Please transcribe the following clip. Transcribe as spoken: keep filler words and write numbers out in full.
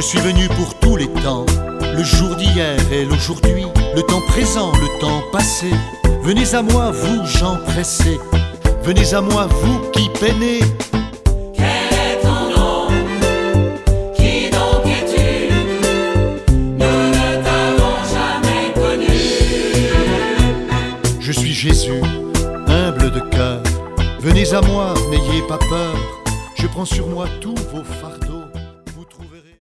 suis venu pour tous les temps, le jour d'hier et l'aujourd'hui, le temps présent, le temps passé. Venez à moi, vous gens pressés, venez à moi, vous qui peinez. Quel est ton nom? Qui donc es-tu? Nous ne t'avons jamais connu. Je suis Jésus, humble de cœur. Venez à moi, n'ayez pas peur. Je prends sur moi tous vos fardeaux.